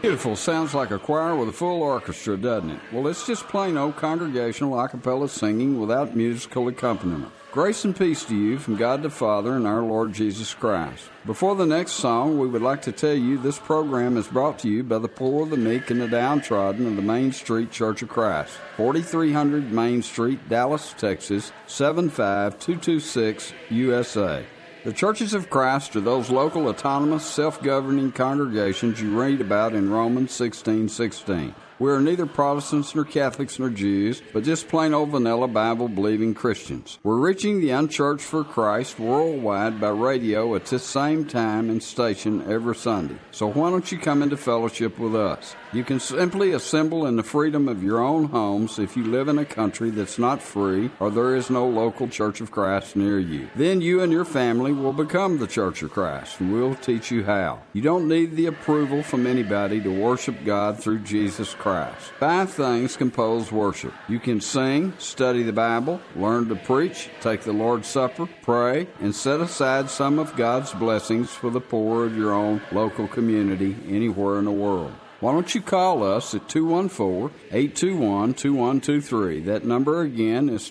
Beautiful. Sounds like a choir with a full orchestra, doesn't it? Well, it's just plain old congregational a cappella singing without musical accompaniment. Grace and peace to you from God the Father and our Lord Jesus Christ. Before the next song, we would like to tell you this program is brought to you by the poor, the meek, and the downtrodden of the Main Street Church of Christ, 4300 Main Street, Dallas, Texas, 75226, USA. The Churches of Christ are those local, autonomous, self-governing congregations you read about in Romans 16:16. We are neither Protestants nor Catholics nor Jews, but just plain old vanilla Bible-believing Christians. We're reaching the unchurched for Christ worldwide by radio at this same time and station every Sunday. So why don't you come into fellowship with us? You can simply assemble in the freedom of your own homes if you live in a country that's not free or there is no local Church of Christ near you. Then you and your family will become the Church of Christ, and we'll teach you how. You don't need the approval from anybody to worship God through Jesus Christ. 5 things compose worship. You can sing, study the Bible, learn to preach, take the Lord's Supper, pray, and set aside some of God's blessings for the poor of your own local community anywhere in the world. Why don't you call us at 214-821-2123. That number again is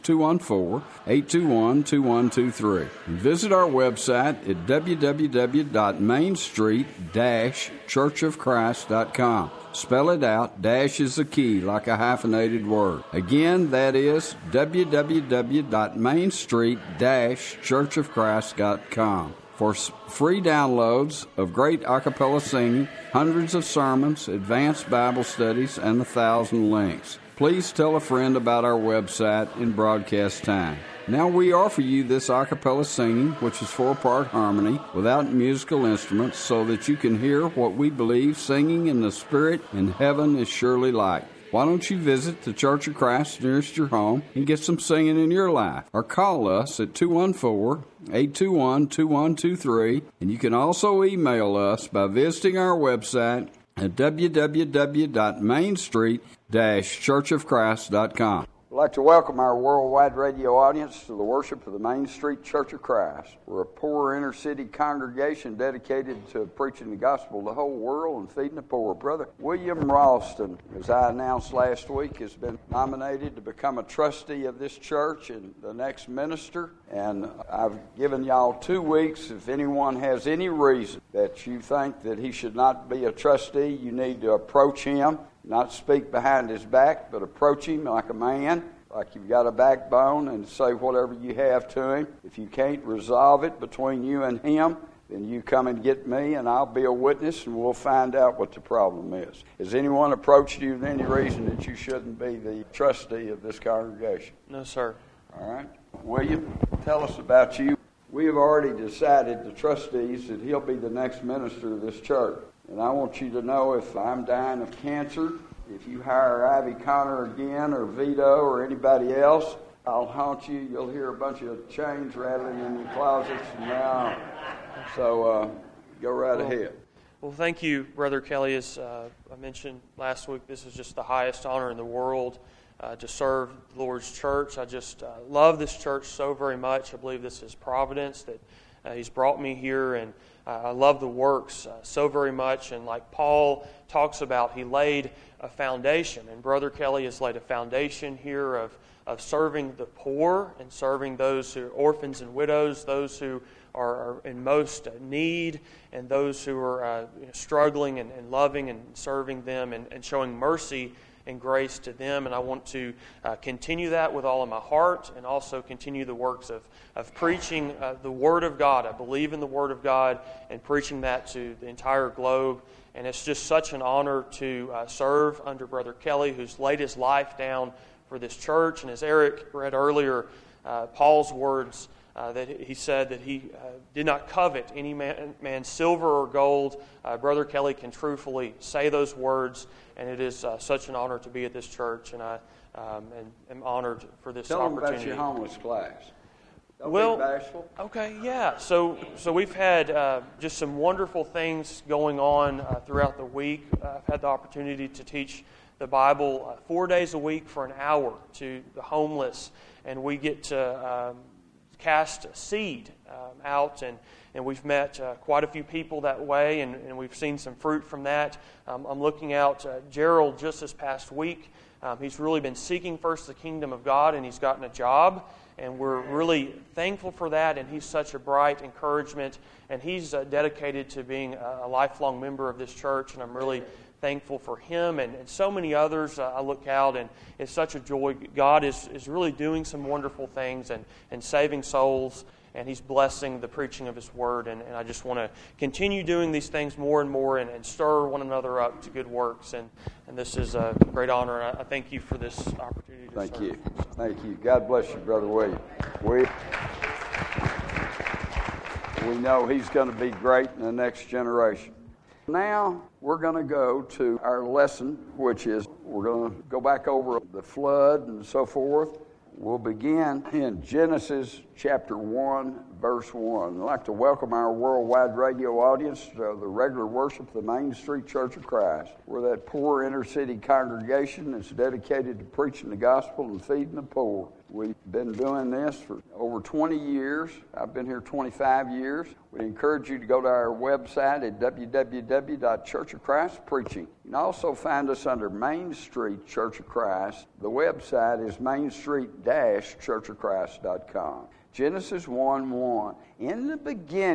214-821-2123. And visit our website at www.mainstreet-churchofchrist.com. Spell it out. Dash is the key, like a hyphenated word. Again, that is www.mainstreet-churchofchrist.com. For free downloads of great a cappella singing, hundreds of sermons, advanced Bible studies, and 1,000 links. Please tell a friend about our website in broadcast time. Now we offer you this a cappella singing, which is 4-part harmony, without musical instruments, so that you can hear what we believe singing in the Spirit in heaven is surely like. Why don't you visit the Church of Christ nearest your home and get some singing in your life? Or call us at 214-821-2123. And you can also email us by visiting our website at www.mainstreet-churchofchrist.com. I'd like to welcome our worldwide radio audience to the worship of the Main Street Church of Christ. We're a poor inner-city congregation dedicated to preaching the gospel to the whole world and feeding the poor. Brother William Ralston, as I announced last week, has been nominated to become a trustee of this church and the next minister. And I've given y'all 2 weeks. If anyone has any reason that you think that he should not be a trustee, you need to approach him. Not speak behind his back, but approach him like a man, like you've got a backbone, and say whatever you have to him. If you can't resolve it between you and him, then you come and get me, and I'll be a witness, and we'll find out what the problem is. Has anyone approached you with any reason that you shouldn't be the trustee of this congregation? No, sir. All right. William, tell us about you. We have already decided, the trustees, that he'll be the next minister of this church. And I want you to know, if I'm dying of cancer, if you hire Ivy Connor again, or Vito, or anybody else, I'll haunt you. You'll hear a bunch of chains rattling in your closets from now on. So go right ahead. Well, thank you, Brother Kelly. As I mentioned last week, this is just the highest honor in the world to serve the Lord's church. I just love this church so very much. I believe this is providence that He's brought me here, and I love the works so very much. And like Paul talks about, he laid a foundation, and Brother Kelly has laid a foundation here of serving the poor and serving those who are orphans and widows, those who are in most need, and those who are struggling and loving and serving them and showing mercy and grace to them. And I want to continue that with all of my heart, and also continue the works of preaching the Word of God. I believe in the Word of God and preaching that to the entire globe. And it's just such an honor to serve under Brother Kelly, who's laid his life down for this church. And as Eric read earlier, Paul's words that he said that he did not covet any man's silver or gold. Brother Kelly can truthfully say those words, and it is such an honor to be at this church, and I am honored for this opportunity. Tell them about your homeless class. Don't well, be bashful. Okay, yeah. So we've had just some wonderful things going on throughout the week. I've had the opportunity to teach the Bible 4 days a week for an hour to the homeless, and we get to cast a seed out, and we've met quite a few people that way, and we've seen some fruit from that. I'm looking out Gerald just this past week. He's really been seeking first the kingdom of God, and he's gotten a job, and we're really thankful for that, and he's such a bright encouragement, and he's dedicated to being a lifelong member of this church, and I'm really thankful for him and so many others. I look out, and it's such a joy. God is really doing some wonderful things and saving souls, and He's blessing the preaching of His Word. And I just want to continue doing these things more and more and stir one another up to good works. And this is a great honor, and I thank you for this opportunity to Thank serve. you. Thank you. God bless you, Brother William. We know he's going to be great in the next generation. Now we're going to go to our lesson, which is we're going to go back over the flood and so forth. We'll begin in Genesis chapter 1, verse 1. I'd like to welcome our worldwide radio audience to the regular worship of the Main Street Church of Christ. We're that poor inner city congregation that's dedicated to preaching the gospel and feeding the poor. We've been doing this for over 20 years. I've been here 25 years. We encourage you to go to our website at www.churchofchristpreaching. You can also find us under Main Street Church of Christ. The website is mainstreet-churchofchrist.com. Genesis 1:1. In the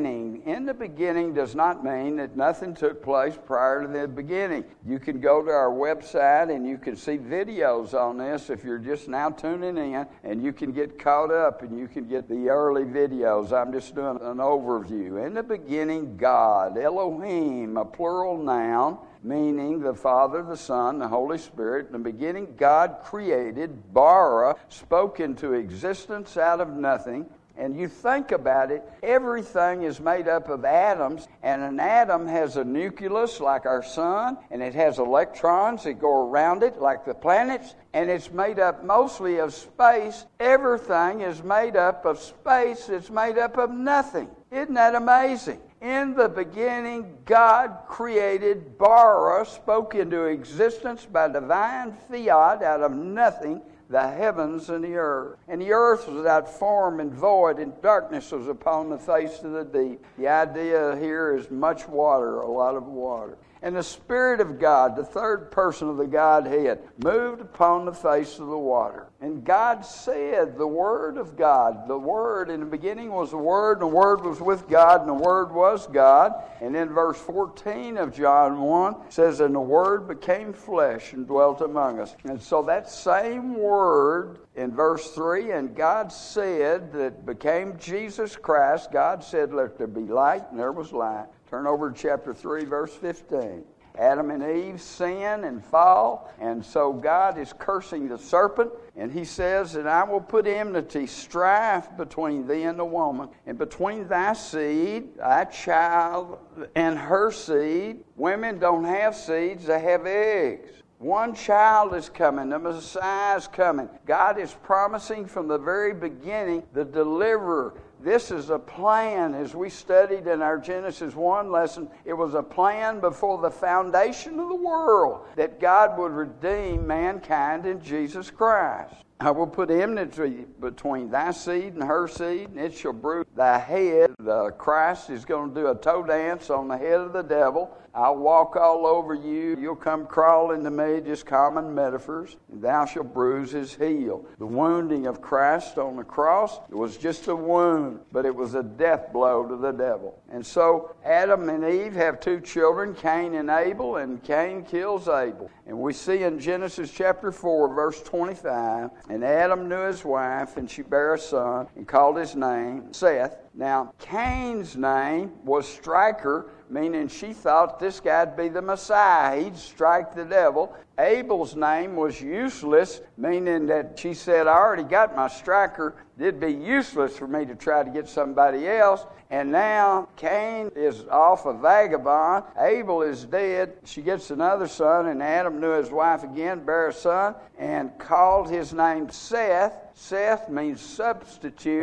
beginning does not mean that nothing took place prior to the beginning. You can go to our website and you can see videos on this if you're just now tuning in, and you can get caught up and you can get the early videos. I'm just doing an overview. In the beginning, God, Elohim, a plural noun, meaning the Father, the Son, the Holy Spirit. In the beginning, God created, bara, spoke into existence out of nothing. And you think about it, everything is made up of atoms, and an atom has a nucleus like our sun, and it has electrons that go around it like the planets, and it's made up mostly of space. Everything is made up of space. It's made up of nothing. Isn't that amazing? In the beginning, God created, bara, spoke into existence by divine fiat out of nothing, the heavens and the earth. And the earth was without form and void, and darkness was upon the face of the deep. The idea here is much water, a lot of water. And the Spirit of God, the third person of the Godhead, moved upon the face of the water. And God said, the Word of God, the Word in the beginning was the Word, and the Word was with God, and the Word was God. And then verse 14 of John 1 says, and the Word became flesh and dwelt among us. And so that same Word in verse 3, and God said that became Jesus Christ. God said, let there be light, and there was light. Turn over to chapter 3, verse 15. Adam and Eve sin and fall, and so God is cursing the serpent, and He says, and I will put enmity, strife between thee and the woman, and between thy seed, thy child, and her seed. Women don't have seeds, they have eggs. One child is coming. The Messiah is coming. God is promising from the very beginning the deliverer. This is a plan, as we studied in our Genesis 1 lesson. It was a plan before the foundation of the world that God would redeem mankind in Jesus Christ. I will put enmity between thy seed and her seed, and it shall bruise thy head. The Christ is going to do a toe dance on the head of the devil. I'll walk all over you. You'll come crawling to me, just common metaphors. And thou shalt bruise his heel. The wounding of Christ on the cross, it was just a wound, but it was a death blow to the devil. And so Adam and Eve have two children, Cain and Abel, and Cain kills Abel. And we see in Genesis chapter 4, verse 25, and Adam knew his wife, and she bare a son, and called his name Seth. Now, Cain's name was Striker, meaning she thought this guy'd be the Messiah. He'd strike the devil. Abel's name was Useless, meaning that she said, I already got my striker. It'd be useless for me to try to get somebody else. And now Cain is off a vagabond. Abel is dead. She gets another son, and Adam knew his wife again, bare a son, and called his name Seth. Seth means substitute.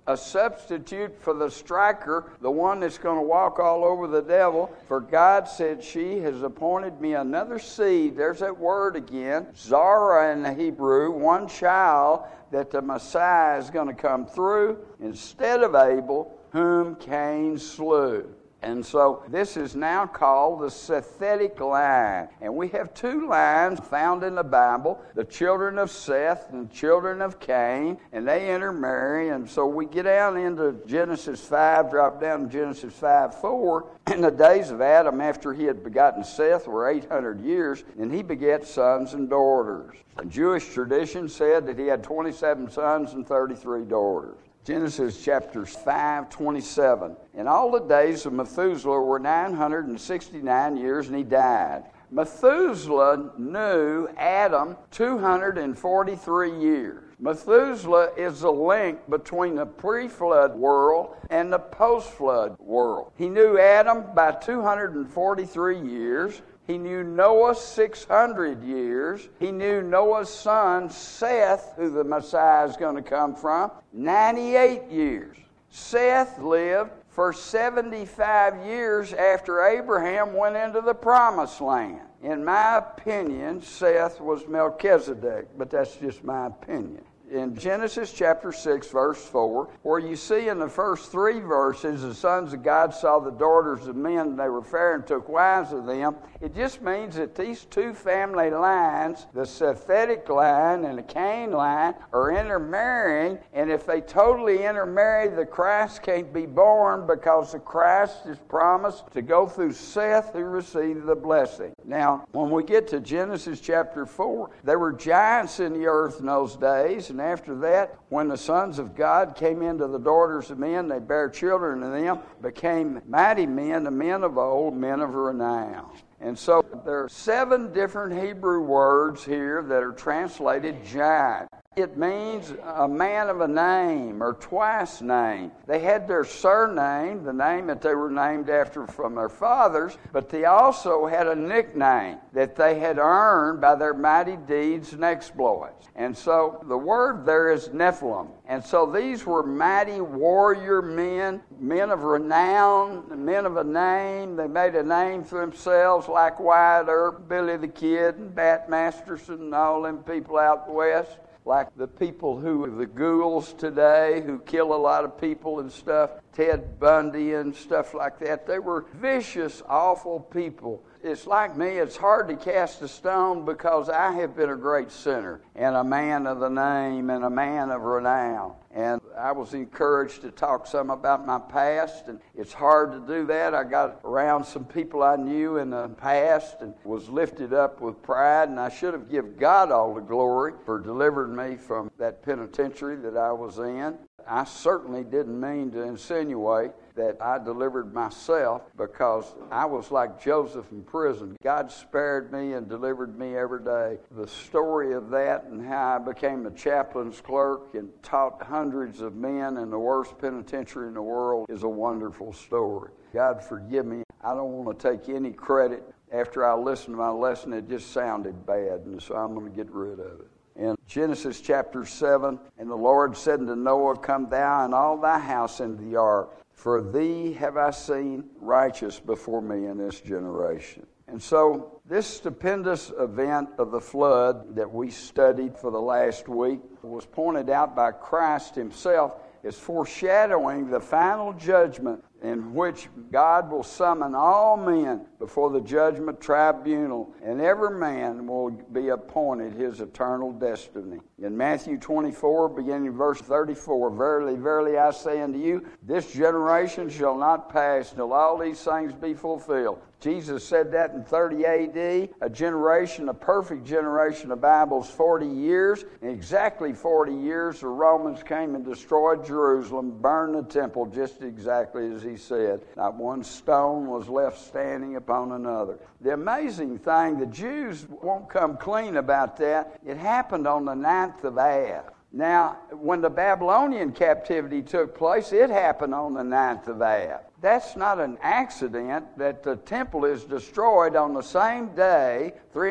a substitute for the striker, the one that's going to walk all over the devil. For God said, she has appointed me another seed. There's that word again. Zara in the Hebrew, one child that the Messiah is going to come through instead of Abel, whom Cain slew. And so this is now called the Sethitic line. And we have two lines found in the Bible, the children of Seth and the children of Cain, and they intermarry. And so we get down into Genesis 5, drop down to Genesis 5:4. In the days of Adam, after he had begotten Seth, were 800 years, and he begat sons and daughters. The Jewish tradition said that he had 27 sons and 33 daughters. Genesis chapter 5:27. And all the days of Methuselah were 969 years, and he died. Methuselah knew Adam 243 years. Methuselah is the link between the pre-flood world and the post-flood world. He knew Adam by 243 years. He knew Noah 600 years. He knew Noah's son, Seth, who the Messiah is going to come from, 98 years. Seth lived for 75 years after Abraham went into the Promised Land. In my opinion, Seth was Melchizedek, but that's just my opinion. In Genesis chapter 6, verse 4, where you see in the first three verses, the sons of God saw the daughters of men, and they were fair and took wives of them. It just means that these two family lines, the Sethitic line and the Cain line, are intermarrying, and if they totally intermarry, the Christ can't be born because the Christ is promised to go through Seth who received the blessing. Now, when we get to Genesis chapter 4, there were giants in the earth in those days, and after that, when the sons of God came into the daughters of men, they bare children to them, became mighty men, the men of old, men of renown. And so there are 7 different Hebrew words here that are translated giant. It means a man of a name or twice name. They had their surname, the name that they were named after from their fathers, but they also had a nickname that they had earned by their mighty deeds and exploits. And so the word there is Nephilim. And so these were mighty warrior men, men of renown, men of a name. They made a name for themselves like Wyatt Earp, Billy the Kid, and Bat Masterson, and all them people out west. Like the people who are the ghouls today, who kill a lot of people and stuff, Ted Bundy and stuff like that. They were vicious, awful people. It's like me, it's hard to cast a stone because I have been a great sinner and a man of the name and a man of renown. And I was encouraged to talk some about my past, and it's hard to do that. I got around some people I knew in the past and was lifted up with pride, and I should have given God all the glory for delivering me from that penitentiary that I was in. I certainly didn't mean to insinuate that I delivered myself, because I was like Joseph in prison. God spared me and delivered me every day. The story of that and how I became a chaplain's clerk and taught hundreds of men in the worst penitentiary in the world is a wonderful story. God forgive me. I don't want to take any credit. After I listened to my lesson, it just sounded bad, and so I'm going to get rid of it. In Genesis chapter 7, and the Lord said unto Noah, Come thou and all thy house into the ark, for thee have I seen righteous before me in this generation. And so this stupendous event of the flood that we studied for the last week was pointed out by Christ himself as foreshadowing the final judgment in which God will summon all men before the judgment tribunal, and every man will be appointed his eternal destiny. In Matthew 24, beginning verse 34, Verily, verily, I say unto you, this generation shall not pass till all these things be fulfilled. Jesus said that in 30 A.D. A generation, a perfect generation of Bible's 40 years. In exactly 40 years, the Romans came and destroyed Jerusalem, burned the temple just exactly as he said. Not one stone was left standing upon another. The amazing thing, the Jews won't come clean about that. It happened on the 9th of Av. Now, when the Babylonian captivity took place, it happened on the 9th of Av. That's not an accident that the temple is destroyed on the same day,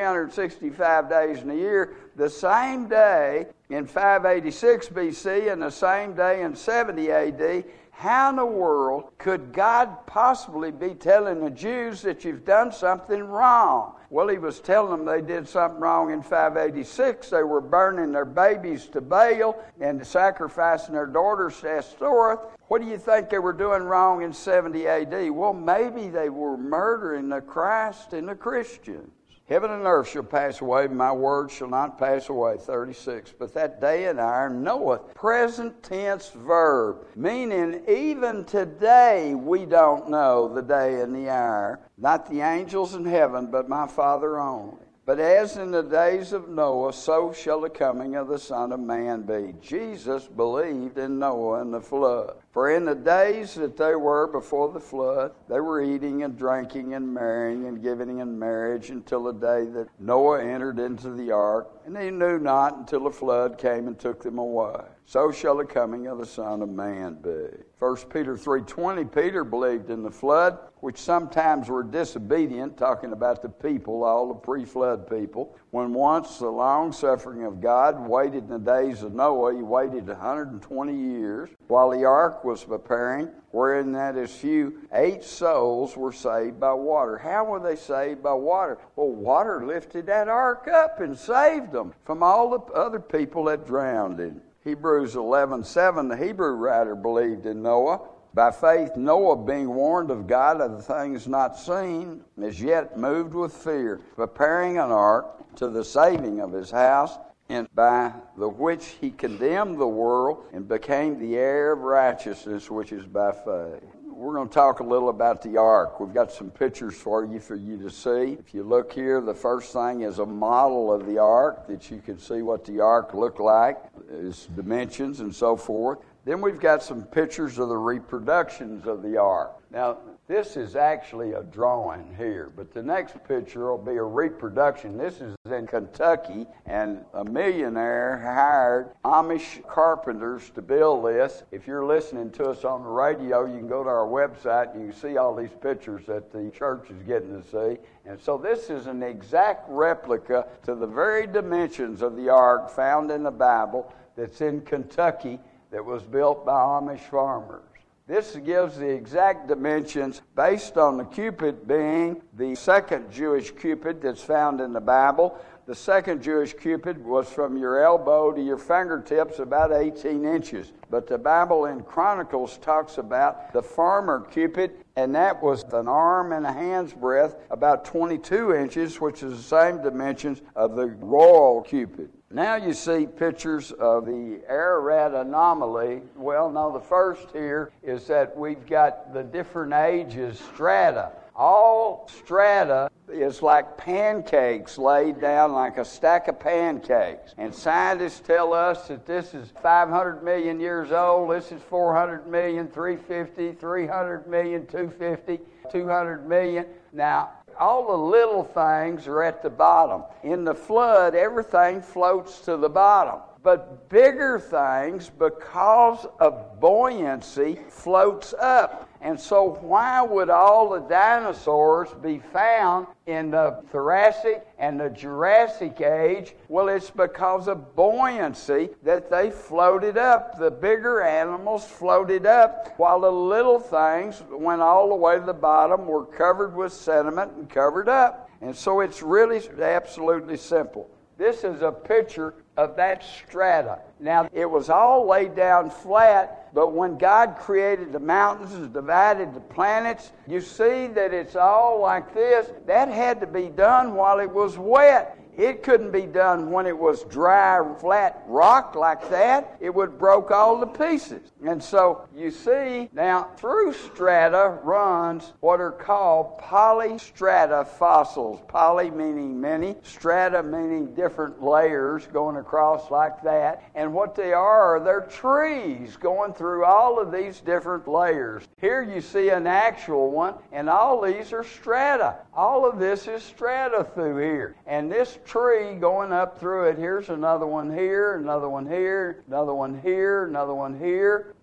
365 days in a year, the same day in 586 BC and the same day in 70 AD. How in the world could God possibly be telling the Jews that you've done something wrong? Well, he was telling them they did something wrong in 586. They were burning their babies to Baal and sacrificing their daughters to Ashtoreth. What do you think they were doing wrong in 70 AD? Well, maybe they were murdering the Christ and the Christians. Heaven and earth shall pass away, my word shall not pass away. 36. But that day and hour knoweth, present tense verb, meaning even today we don't know the day and the hour. Not the angels in heaven, but my Father only. But as in the days of Noah, so shall the coming of the Son of Man be. Jesus believed in Noah and the flood. For in the days that they were before the flood, they were eating and drinking and marrying and giving in marriage until the day that Noah entered into the ark. And they knew not until the flood came and took them away. So shall the coming of the Son of Man be. 1 Peter 3:20, Peter believed in the flood, which sometimes were disobedient, talking about the people, all the pre-flood people. When once the long-suffering of God waited in the days of Noah, he waited 120 years, while the ark was preparing, wherein that is few, 8 souls were saved by water. How were they saved by water? Well, water lifted that ark up and saved them from all the other people that drowned in. Hebrews 11:7, the Hebrew writer believed in Noah. By faith, Noah, being warned of God of the things not seen, as yet moved with fear, preparing an ark to the saving of his house, and by the which he condemned the world and became the heir of righteousness, which is by faith. We're going to talk a little about the ark. We've got some pictures for you to see. If you look here, the first thing is a model of the ark, that you can see what the ark looked like, its dimensions and so forth. Then we've got some pictures of the reproductions of the ark. Now, this is actually a drawing here, but the next picture will be a reproduction. This is in Kentucky, and a millionaire hired Amish carpenters to build this. If you're listening to us on the radio, you can go to our website and you can see all these pictures that the church is getting to see. And so this is an exact replica to the very dimensions of the ark found in the Bible that's in Kentucky, that was built by Amish farmers. This gives the exact dimensions based on the cubit being the second Jewish cubit that's found in the Bible. The second Jewish cubit was from your elbow to your fingertips, about 18 inches. But the Bible in Chronicles talks about the farmer cubit, and that was an arm and a hand's breadth, about 22 inches, which is the same dimensions of the royal cubit. Now you see pictures of the Ararat anomaly. Well, no, the first here is that we've got the different ages strata. All strata is like pancakes laid down like a stack of pancakes. And scientists tell us that this is 500 million years old, this is 400 million, 350, 300 million, 250, 200 million. Now, all the little things are at the bottom. In the flood, everything floats to the bottom. But bigger things, because of buoyancy, floats up. And so why would all the dinosaurs be found in the Thoracic and the Jurassic age? Well, it's because of buoyancy that they floated up. The bigger animals floated up, while the little things went all the way to the bottom, were covered with sediment and covered up. And so it's really absolutely simple. This is a picture of that strata. Now, it was all laid down flat, but when God created the mountains and divided the planets, you see that it's all like this. That had to be done while it was wet. It couldn't be done when it was dry, flat rock like that. It would broke all to pieces. And so you see now through strata runs what are called polystrata fossils. Poly meaning many, strata meaning different layers going across like that. And what they are, they're trees going through all of these different layers. Here you see an actual one, and all these are strata. All of this is strata through here. And this tree going up through it, here's another one here, another one here, another one here, another one here.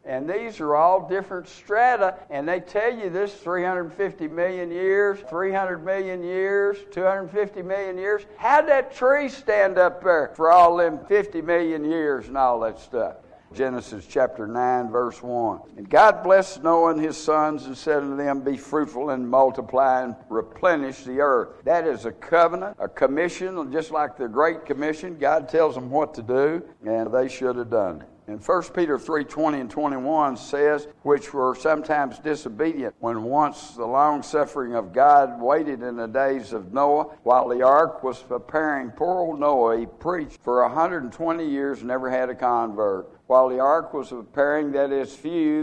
And these are all different strata, and they tell you this 350 million years, 300 million years, 250 million years. How'd that tree stand up there for all them 50 million years and all that stuff? Genesis chapter 9, verse 1. And God blessed Noah and his sons and said unto them, Be fruitful and multiply and replenish the earth. That is a covenant, a commission, just like the Great Commission. God tells them what to do, and they should have done it. And 1 Peter 3:20 and 21 says, which were sometimes disobedient, when once the long-suffering of God waited in the days of Noah, while the ark was preparing. Poor old Noah, he preached for 120 years and never had a convert. While the ark was preparing, that is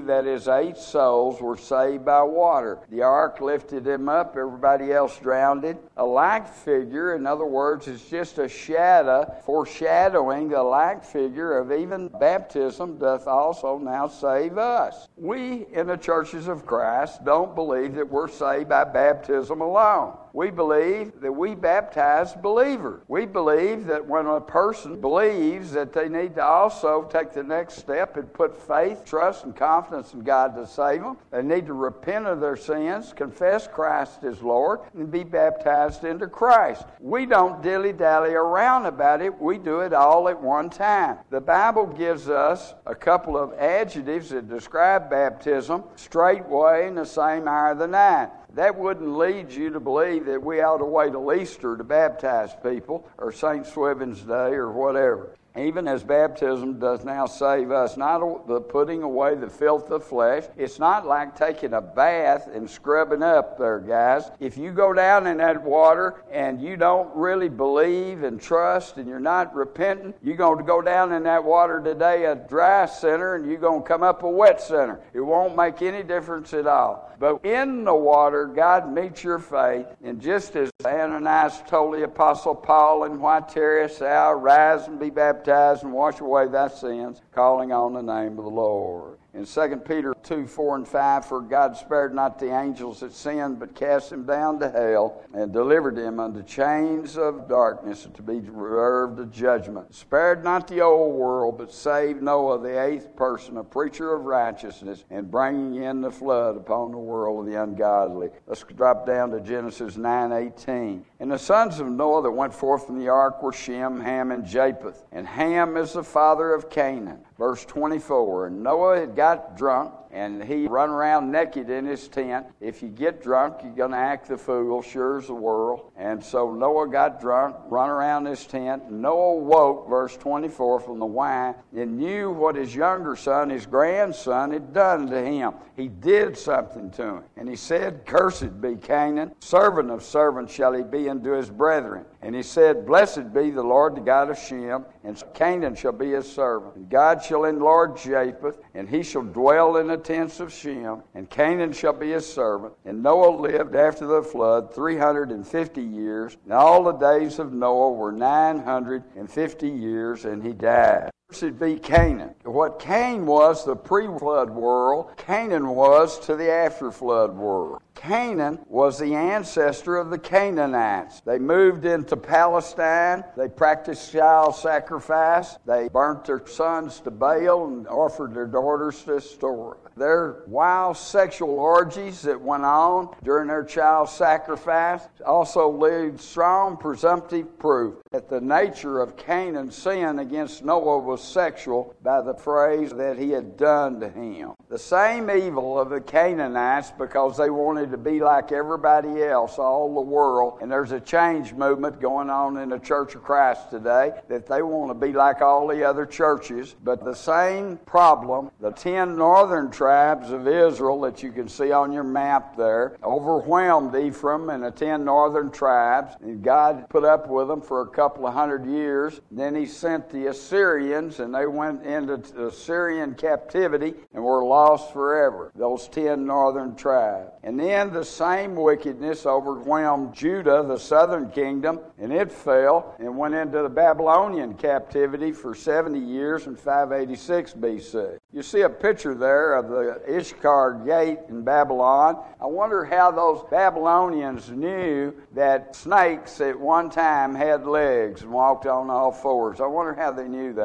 8 souls were saved by water. The ark lifted him up, everybody else drowned it. A like figure, in other words, is just a shadow, foreshadowing the like figure of even baptism doth also now save us. We in the churches of Christ don't believe that we're saved by baptism alone. We believe that we baptize believers. We believe that when a person believes that they need to also take the next step and put faith, trust, and confidence in God to save them. They need to repent of their sins, confess Christ as Lord, and be baptized into Christ. We don't dilly-dally around about it. We do it all at one time. The Bible gives us a couple of adjectives that describe baptism: straightway and the same hour of the night. That wouldn't lead you to believe that we ought to wait till Easter to baptize people, or St. Swithin's Day, or whatever. Even as baptism does now save us, not the putting away the filth of flesh. It's not like taking a bath and scrubbing up there, guys. If you go down in that water and you don't really believe and trust and you're not repentant, you're going to go down in that water today a dry sinner and you're going to come up a wet sinner. It won't make any difference at all. But in the water, God meets your faith. And just as Ananias told the Apostle Paul, and why tarriest thou? Rise and be baptized and wash away thy sins, calling on the name of the Lord. In 2 Peter 2, 4 and 5, for God spared not the angels that sinned, but cast them down to hell, and delivered them unto chains of darkness, to be reserved to judgment. Spared not the old world, but saved Noah, the 8th person, a preacher of righteousness, and bringing in the flood upon the world of the ungodly. Let's drop down to Genesis 9:18. And the sons of Noah that went forth from the ark were Shem, Ham, and Japheth. And Ham is the father of Canaan. Verse 24, and Noah had got drunk, and he run around naked in his tent. If you get drunk, you're going to act the fool, sure as the world. And so Noah got drunk, run around his tent. Noah woke, verse 24, from the wine, and knew what his younger son, his grandson, had done to him. He did something to him. And he said, Cursed be Canaan, servant of servants shall he be unto his brethren. And he said, Blessed be the Lord, the God of Shem, and Canaan shall be his servant. And God shall enlarge Japheth, and he shall dwell in the tents of Shem, and Canaan shall be his servant. And Noah lived after the flood 350 years, and all the days of Noah were 950 years, and he died. Cursed be Canaan. What Cain was the pre-flood world, Canaan was to the after-flood world. Canaan was the ancestor of the Canaanites. They moved into Palestine. They practiced child sacrifice. They burnt their sons to Baal and offered their daughters to Astoreth. Their wild sexual orgies that went on during their child sacrifice also lead strong presumptive proof that the nature of Canaan's sin against Noah was sexual by the phrase that he had done to him. The same evil of the Canaanites, because they wanted to be like everybody else, all the world, and there's a change movement going on in the Church of Christ today that they want to be like all the other churches. But the same problem, the 10 northern tribes of Israel that you can see on your map there, overwhelmed Ephraim and the 10 northern tribes, and God put up with them for a couple of 100 years. Then he sent the Assyrians, and they went into Assyrian captivity and were lost forever, those 10 northern tribes. And then the same wickedness overwhelmed Judah, the southern kingdom, and it fell and went into the Babylonian captivity for 70 years in 586 BC. You see a picture there of the Ishkar Gate in Babylon. I wonder how those Babylonians knew that snakes at one time had legs and walked on all fours. I wonder how they knew that.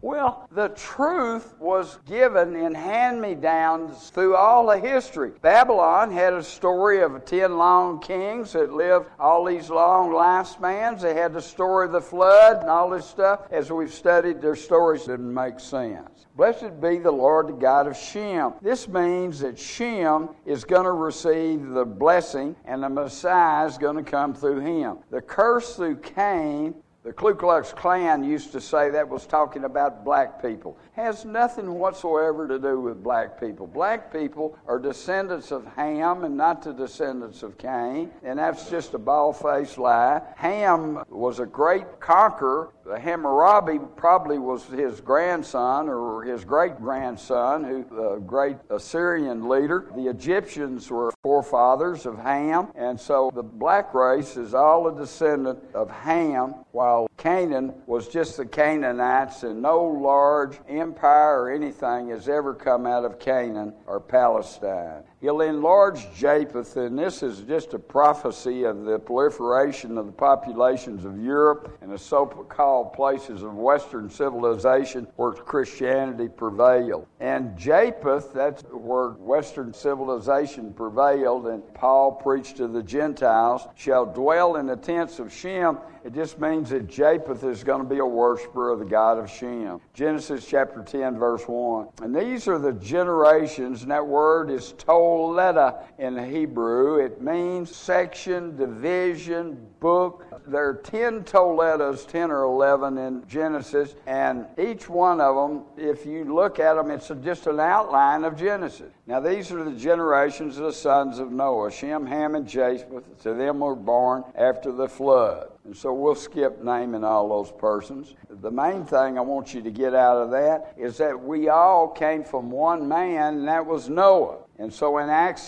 Well, the truth was given in hand-me-downs through all of history. Babylon had a story of 10 long kings that lived all these long lifespans. They had the story of the flood and all this stuff. As we've studied, their stories didn't make sense. Blessed be the Lord, the God of Shem. This means that Shem is going to receive the blessing and the Messiah is going to come through him. The curse through Cain, the Ku Klux Klan used to say that was talking about black people. Has nothing whatsoever to do with black people. Black people are descendants of Ham and not the descendants of Cain, and that's just a bald-faced lie. Ham was a great conqueror. Hammurabi probably was his grandson or his great-grandson, who the great Assyrian leader. The Egyptians were forefathers of Ham, and so the black race is all a descendant of Ham, while Canaan was just the Canaanites, and no large empire or anything has ever come out of Canaan or Palestine. He'll enlarge Japheth, and this is just a prophecy of the proliferation of the populations of Europe and the so-called places of Western civilization where Christianity prevailed. And Japheth, that's where Western civilization prevailed, and Paul preached to the Gentiles, shall dwell in the tents of Shem. It just means that Japheth is going to be a worshiper of the God of Shem. Genesis chapter 10, verse 1. And these are the generations, and that word is Toleddah in Hebrew. It means section, division, book. There are 10 Toledahs, 10 or 11 in Genesis, and each one of them, if you look at them, it's just an outline of Genesis. Now, these are the generations of the sons of Noah, Shem, Ham, and Japheth. To them were born after the flood. And so we'll skip naming all those persons. The main thing I want you to get out of that is that we all came from one man, and that was Noah. And so in Acts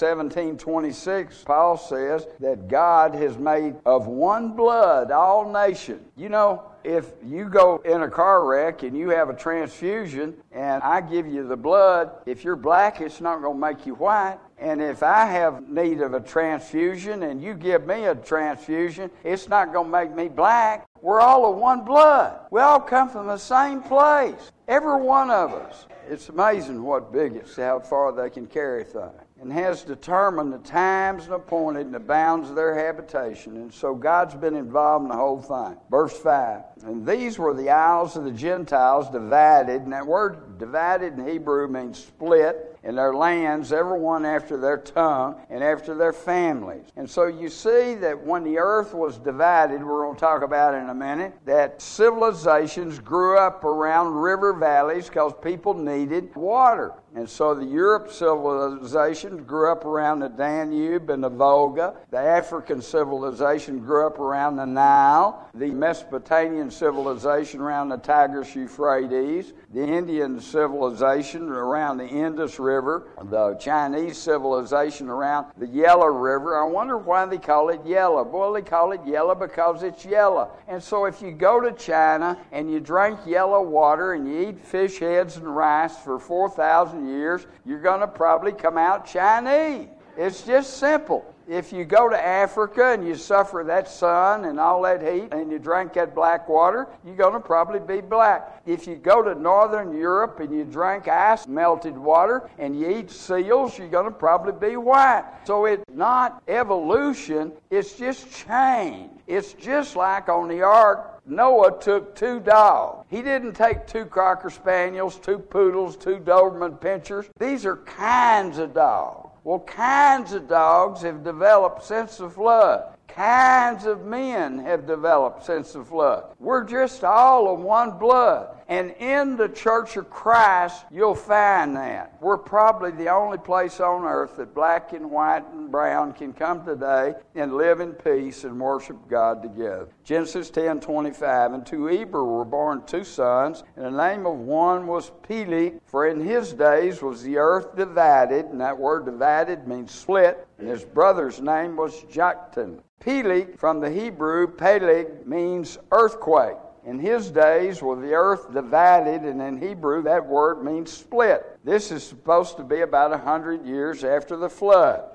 17:26, Paul says that God has made of one blood all nations. You know, if you go in a car wreck and you have a transfusion and I give you the blood, if you're black, it's not going to make you white. And if I have need of a transfusion and you give me a transfusion, it's not going to make me black. We're all of one blood. We all come from the same place. Every one of us. It's amazing what bigots, how far they can carry things. And has determined the times and appointed and the bounds of their habitation. And so God's been involved in the whole thing. Verse 5. And these were the isles of the Gentiles divided. And that word divided in Hebrew means split. In their lands, everyone after their tongue and after their families. And so you see that when the earth was divided, we're going to talk about in a minute, that civilizations grew up around river valleys because people needed water. And so the Europe civilization grew up around the Danube and the Volga. The African civilization grew up around the Nile. The Mesopotamian civilization around the Tigris-Euphrates. The Indian civilization around the Indus River. The Chinese civilization around the Yellow River. I wonder why they call it yellow. Well, they call it yellow because it's yellow. And so if you go to China and you drink yellow water and you eat fish heads and rice for 4,000 years, you're going to probably come out Chinese. It's just simple. If you go to Africa and you suffer that sun and all that heat and you drink that black water, you're going to probably be black. If you go to Northern Europe and you drink ice-melted water and you eat seals, you're going to probably be white. So it's not evolution, it's just change. It's just like on the ark, Noah took 2 dogs. He didn't take 2 Cocker Spaniels, 2 Poodles, 2 Doberman Pinschers. These are kinds of dogs. Well, kinds of dogs have developed since the flood. Kinds of men have developed since the flood. We're just all of one blood. And in the Church of Christ, you'll find that. We're probably the only place on earth that black and white and brown can come today and live in peace and worship God together. Genesis 10:25, and to Eber were born 2 sons, and the name of one was Peleg, for in his days was the earth divided, and that word divided means split, and his brother's name was Joktan. Peleg, from the Hebrew, Peleg means earthquake. In his days was the earth divided, and in Hebrew that word means split. This is supposed to be about 100 years after the flood.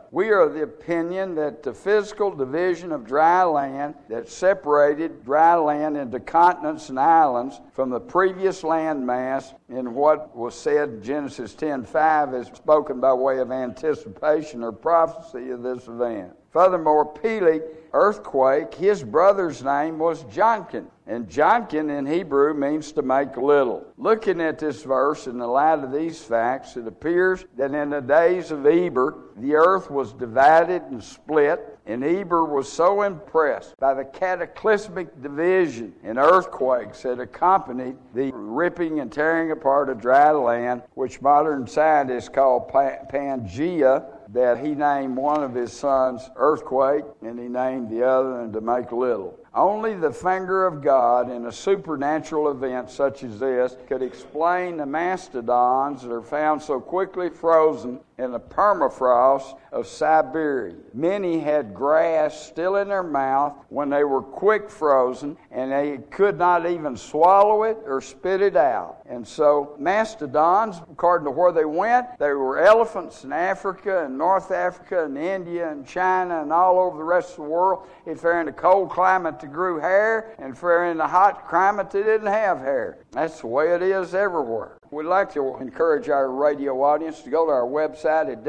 We are of the opinion that the physical division of dry land that separated dry land into continents and islands from the previous landmass in what was said in Genesis 10:5 is spoken by way of anticipation or prophecy of this event. Furthermore, Peleg, earthquake, his brother's name was Jonkin. And Jonkin in Hebrew means to make little. Looking at this verse in the light of these facts, it appears that in the days of Eber, the earth was divided and split, and Eber was so impressed by the cataclysmic division and earthquakes that accompanied the ripping and tearing apart of dry land, which modern scientists call Pangea, that he named one of his sons Earthquake, and he named the other to make little. Only the finger of God in a supernatural event such as this could explain the mastodons that are found so quickly frozen in the permafrost of Siberia. Many had grass still in their mouth when they were quick frozen, and they could not even swallow it or spit it out. And so mastodons, according to where they went, they were elephants in Africa and North Africa and India and China and all over the rest of the world. If they're in a cold climate, they grew hair, and if they're in a hot climate, they didn't have hair. That's the way it is everywhere. We'd like to encourage our radio audience to go to our website at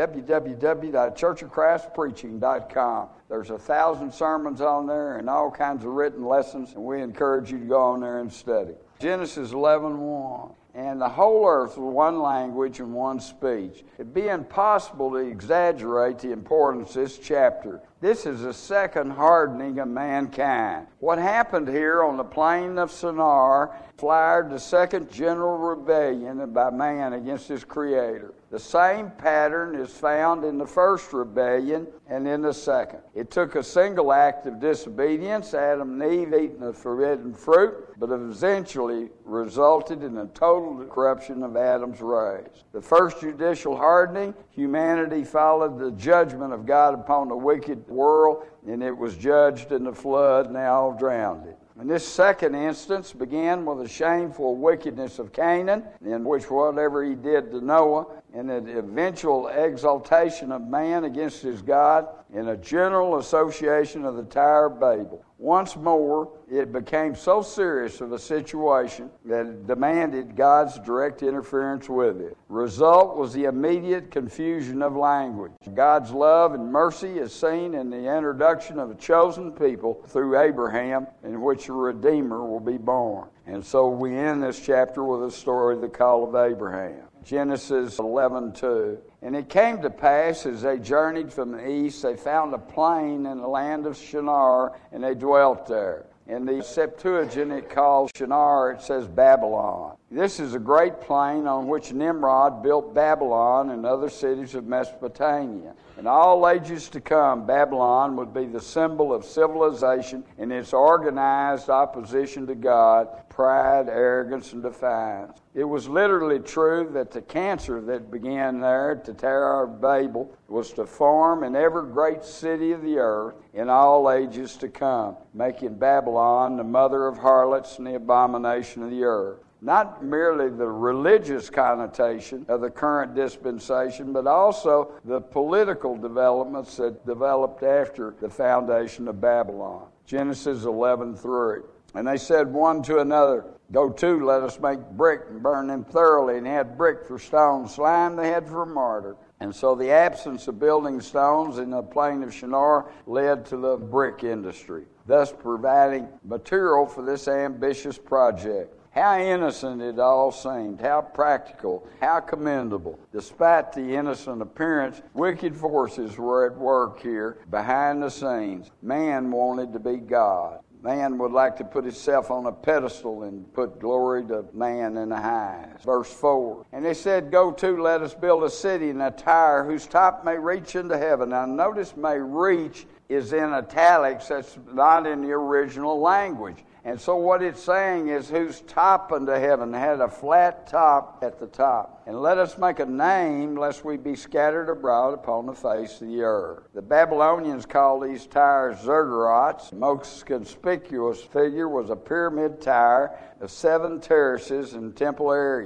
www.churchofchristpreaching.com. There's 1,000 sermons on there and all kinds of written lessons, and we encourage you to go on there and study. Genesis 11:1. And the whole earth was one language and one speech. It'd be impossible to exaggerate the importance of this chapter. This is the second hardening of mankind. What happened here on the plain of Shinar fired the second general rebellion by man against his Creator. The same pattern is found in the first rebellion and in the second. It took a single act of disobedience, Adam and Eve eating the forbidden fruit, but eventually resulted in the total corruption of Adam's race. The first judicial hardening, humanity followed the judgment of God upon the wicked world, and it was judged in the flood, and they all drowned it. And this second instance began with the shameful wickedness of Canaan, in which whatever he did to Noah, and the eventual exaltation of man against his God, in a general association of the Tower of Babel. Once more, it became so serious of a situation that it demanded God's direct interference with it. Result was the immediate confusion of language. God's love and mercy is seen in the introduction of a chosen people through Abraham, in which a Redeemer will be born. And so we end this chapter with a story of the call of Abraham. Genesis 11:2. And it came to pass, as they journeyed from the east, they found a plain in the land of Shinar, and they dwelt there. In the Septuagint, it calls Shinar, it says Babylon. This is a great plain on which Nimrod built Babylon and other cities of Mesopotamia. In all ages to come, Babylon would be the symbol of civilization in its organized opposition to God, pride, arrogance, and defiance. It was literally true that the cancer that began there at the Tower of Babel was to form in every great city of the earth in all ages to come, making Babylon the mother of harlots and the abomination of the earth. Not merely the religious connotation of the current dispensation, but also the political developments that developed after the foundation of Babylon. Genesis 11:3. And they said one to another, "Go to, let us make brick and burn them thoroughly." And they had brick for stone, slime they had for mortar. And so the absence of building stones in the plain of Shinar led to the brick industry, thus providing material for this ambitious project. How innocent it all seemed, how practical, how commendable. Despite the innocent appearance, wicked forces were at work here behind the scenes. Man wanted to be God. Man would like to put himself on a pedestal and put glory to man in the highest. Verse 4. And they said, "Go to, let us build a city in a tower whose top may reach into heaven." Now notice "may reach" is in italics. That's not in the original language. And so what it's saying is whose top unto heaven had a flat top at the top. "And let us make a name, lest we be scattered abroad upon the face of the earth." The Babylonians called these towers ziggurats. The most conspicuous figure was a pyramid tower of 7 terraces and temple areas.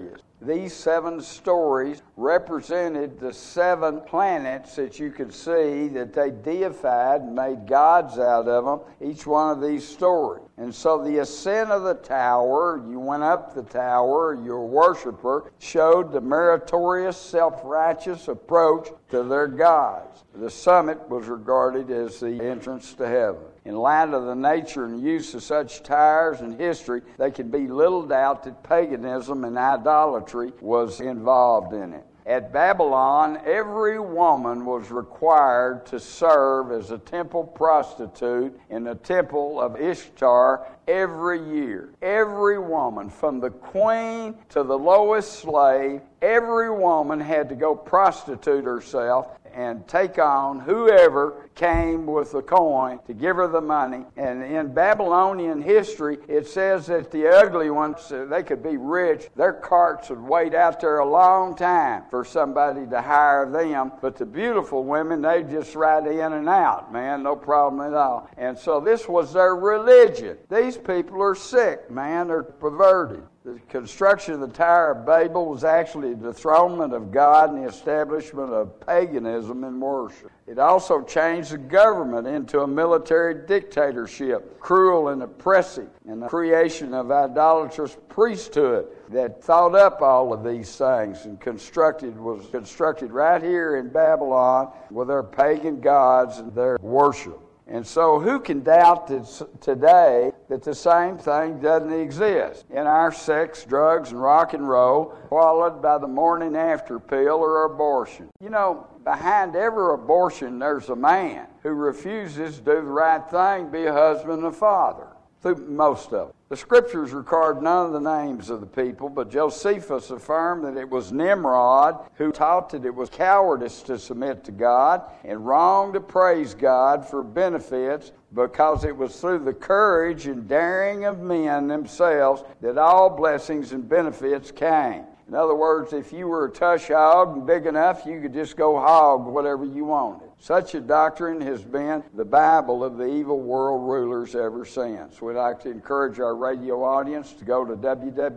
These 7 stories represented the 7 planets that you could see that they deified and made gods out of them, each one of these stories. And so the ascent of the tower, you went up the tower, your worshiper, showed the meritorious, self-righteous approach to their gods. The summit was regarded as the entrance to heaven. In light of the nature and use of such towers in history, there can be little doubt that paganism and idolatry was involved in it. At Babylon, every woman was required to serve as a temple prostitute in the temple of Ishtar every year. Every woman, from the queen to the lowest slave, every woman had to go prostitute herself and take on whoever came with a coin to give her the money. And in Babylonian history, it says that the ugly ones, they could be rich. Their carts would wait out there a long time for somebody to hire them. But the beautiful women, they just ride in and out, man, no problem at all. And so this was their religion. These people are sick, man. They're perverted. The construction of the Tower of Babel was actually the dethronement of God and the establishment of paganism and worship. It also changed the government into a military dictatorship, cruel and oppressive, and the creation of idolatrous priesthood that thought up all of these things and was constructed right here in Babylon with their pagan gods and their worship. And so who can doubt that today that the same thing doesn't exist in our sex, drugs, and rock and roll, followed by the morning after pill or abortion? You know, behind every abortion there's a man who refuses to do the right thing, be a husband and a father. Through most of them. The Scriptures record none of the names of the people, but Josephus affirmed that it was Nimrod who taught that it was cowardice to submit to God and wrong to praise God for benefits, because it was through the courage and daring of men themselves that all blessings and benefits came. In other words, if you were a tush hog and big enough, you could just go hog whatever you wanted. Such a doctrine has been the Bible of the evil world rulers ever since. We'd like to encourage our radio audience to go to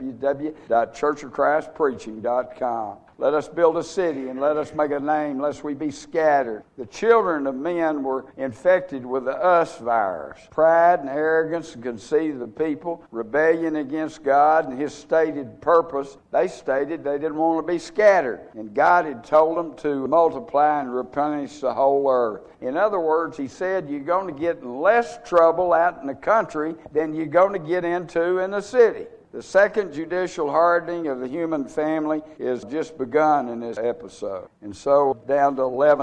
www.churchofchristpreaching.com. Let us build a city and let us make a name, lest we be scattered. The children of men were infected with the us virus. Pride and arrogance and conceit of the people, rebellion against God and His stated purpose. They stated they didn't want to be scattered. And God had told them to multiply and replenish the whole earth. In other words, He said you're going to get in less trouble out in the country than you're going to get into in the city. The second judicial hardening of the human family is just begun in this episode. And so down to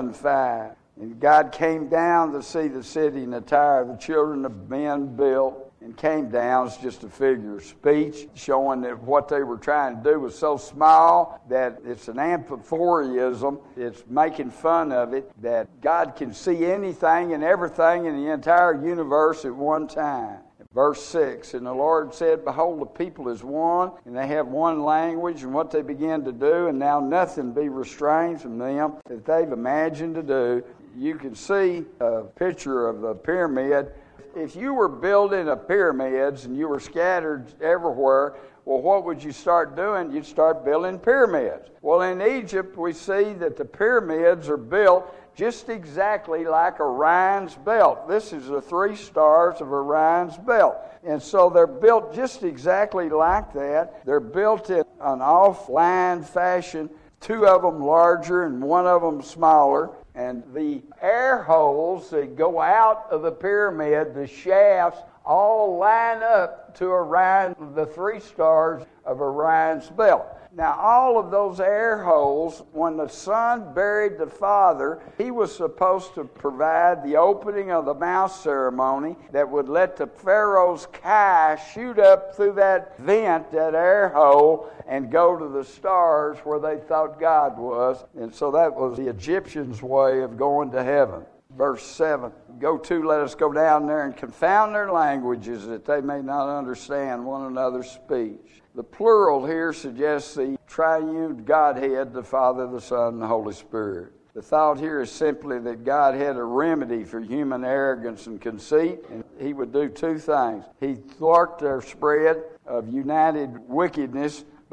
11:5. And God came down to see the city and the tower the children of men built. And came down is just a figure of speech, showing that what they were trying to do was so small that it's an amphiphorism. It's making fun of it, that God can see anything and everything in the entire universe at one time. Verse 6, and the Lord said, behold, the people is one, and they have one language, and what they begin to do, and now nothing be restrained from them that they've imagined to do. You can see a picture of the pyramid. If you were building a pyramids and you were scattered everywhere, well, what would you start doing? You'd start building pyramids. Well, in Egypt, we see that the pyramids are built just exactly like Orion's belt. This is the 3 stars of Orion's belt. And so they're built just exactly like that. They're built in an off-line fashion, 2 of them larger and 1 of them smaller. And the air holes that go out of the pyramid, the shafts, all line up to Orion, the 3 stars of Orion's belt. Now, all of those air holes, when the son buried the father, he was supposed to provide the opening of the mouth ceremony that would let the Pharaoh's kai shoot up through that vent, that air hole, and go to the stars where they thought God was. And so that was the Egyptians' way of going to heaven. Verse 7, let us go down there and confound their languages that they may not understand one another's speech. The plural here suggests the triune Godhead, the Father, the Son, and the Holy Spirit. The thought here is simply that God had a remedy for human arrogance and conceit, and He would do 2 things. He'd thwart their spread of united wickedness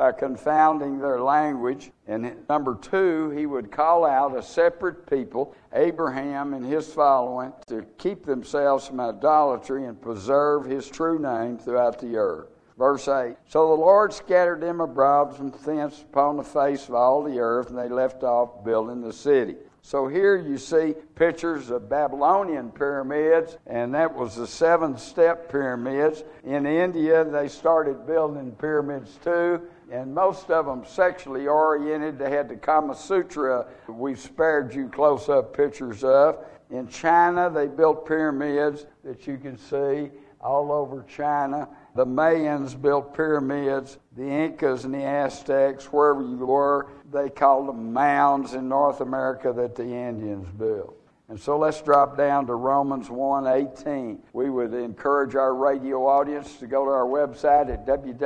by confounding their language. And number 2, he would call out a separate people, Abraham and his following, to keep themselves from idolatry and preserve his true name throughout the earth. Verse 8, so the Lord scattered them abroad from thence upon the face of all the earth, and they left off building the city. So here you see pictures of Babylonian pyramids, and that was the 7-step pyramids. In India, they started building pyramids too, and most of them sexually oriented. They had the Kama Sutra we've spared you close-up pictures of. In China, they built pyramids that you can see all over China. The Mayans built pyramids. The Incas and the Aztecs, wherever you were, they called them mounds in North America that the Indians built. And so let's drop down to Romans 1:18. We would encourage our radio audience to go to our website at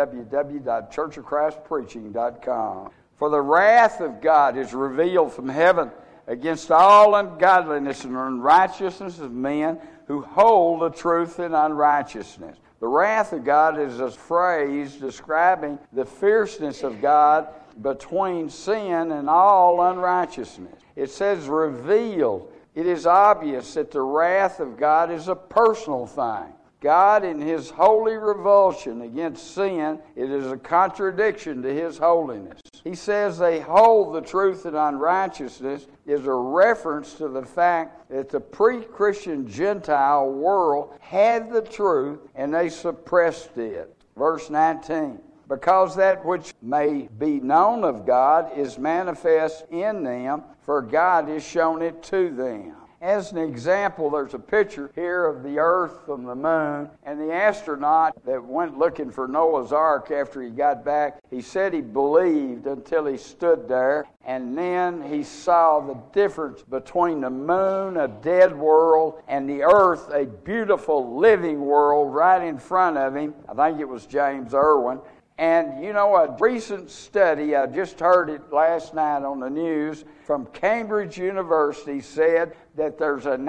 www.churchofchristpreaching.com. For the wrath of God is revealed from heaven against all ungodliness and unrighteousness of men who hold the truth in unrighteousness. The wrath of God is a phrase describing the fierceness of God between sin and all unrighteousness. It says revealed. It is obvious that the wrath of God is a personal thing. God, in his holy revulsion against sin, it is a contradiction to his holiness. He says they hold the truth in unrighteousness is a reference to the fact that the pre-Christian Gentile world had the truth and they suppressed it. Verse 19. Because that which may be known of God is manifest in them, for God has shown it to them. As an example, there's a picture here of the earth from the moon, and the astronaut that went looking for Noah's Ark after he got back, he said he believed until he stood there, and then he saw the difference between the moon, a dead world, and the earth, a beautiful living world right in front of him. I think it was James Irwin. And you know, a recent study, I just heard it last night on the news, from Cambridge University said that there's a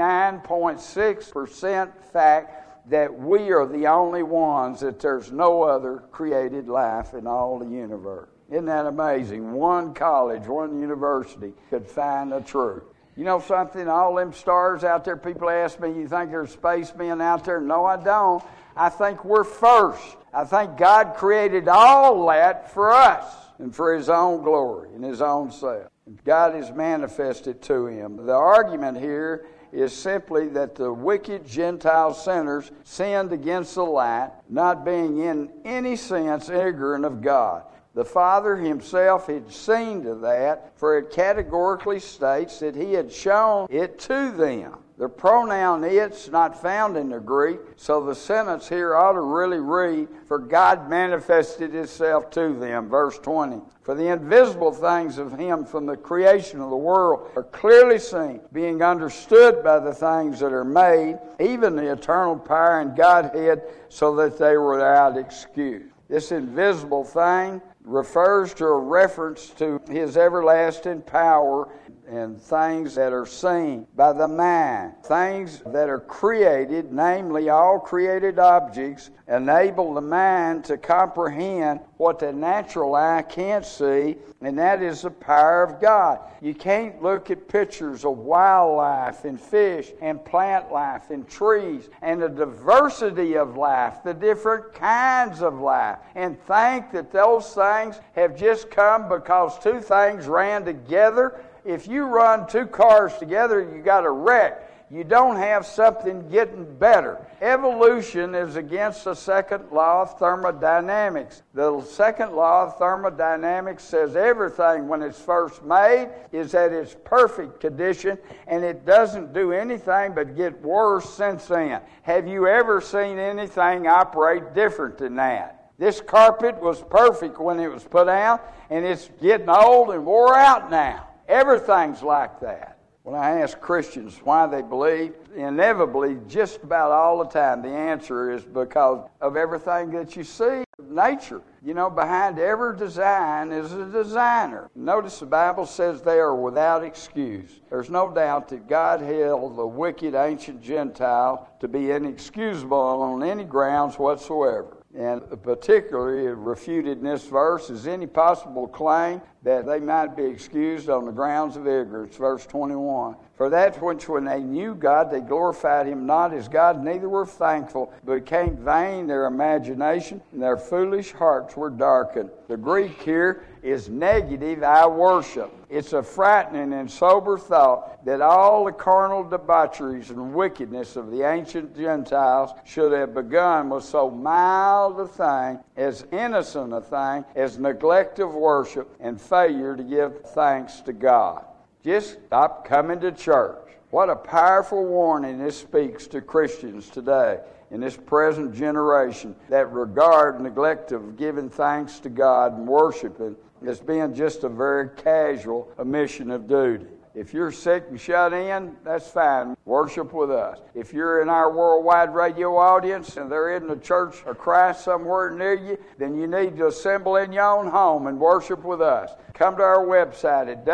99.6% fact that we are the only ones, that there's no other created life in all the universe. Isn't that amazing? One college, one university could find the truth. You know something? All them stars out there, people ask me, you think there's spacemen out there? No, I don't. I think we're first. I think God created all that for us and for his own glory and his own self. God has manifested to him. The argument here is simply that the wicked Gentile sinners sinned against the light, not being in any sense ignorant of God. The Father himself had seen to that, for it categorically states that he had shown it to them. The pronoun "it's" not found in the Greek, so the sentence here ought to really read, for God manifested himself to them. Verse 20. For the invisible things of him from the creation of the world are clearly seen, being understood by the things that are made, even the eternal power and Godhead, so that they were without excuse. This invisible thing refers to a reference to his everlasting power and things that are seen by the mind. Things that are created, namely all created objects, enable the mind to comprehend what the natural eye can't see, and that is the power of God. You can't look at pictures of wildlife and fish and plant life and trees and the diversity of life, the different kinds of life, and think that those things have just come because two things ran together. If you run two cars together, you got a wreck. You don't have something getting better. Evolution is against the second law of thermodynamics. The second law of thermodynamics says everything, when it's first made, is at its perfect condition, and it doesn't do anything but get worse since then. Have you ever seen anything operate different than that? This carpet was perfect when it was put out, and it's getting old and wore out now. Everything's like that. When I ask Christians why they believe, inevitably, just about all the time, the answer is because of everything that you see. Nature. You know, behind every design is a designer. Notice the Bible says they are without excuse. There's no doubt that God held the wicked ancient Gentile to be inexcusable on any grounds whatsoever. And particularly refuted in this verse is any possible claim that they might be excused on the grounds of ignorance. Verse 21. For that which when they knew God, they glorified him not as God, neither were thankful, but became vain their imagination, and their foolish hearts were darkened. The Greek here is negative, I worship. It's a frightening and sober thought that all the carnal debaucheries and wickedness of the ancient Gentiles should have begun with so mild a thing, as innocent a thing, as neglect of worship and failure to give thanks to God. Just stop coming to church. What a powerful warning this speaks to Christians today in this present generation that regard neglect of giving thanks to God and worshiping as being just a very casual omission of duty. If you're sick and shut in, that's fine. Worship with us. If you're in our worldwide radio audience and there isn't a church of Christ somewhere near you, then you need to assemble in your own home and worship with us. Come to our website at